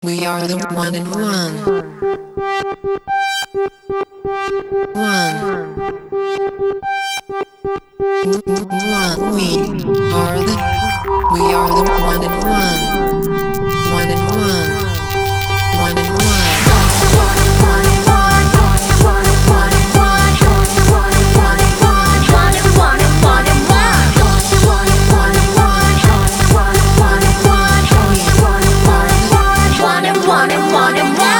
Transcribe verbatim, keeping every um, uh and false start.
We are the one and one. One. One. We are the. We are the one and one.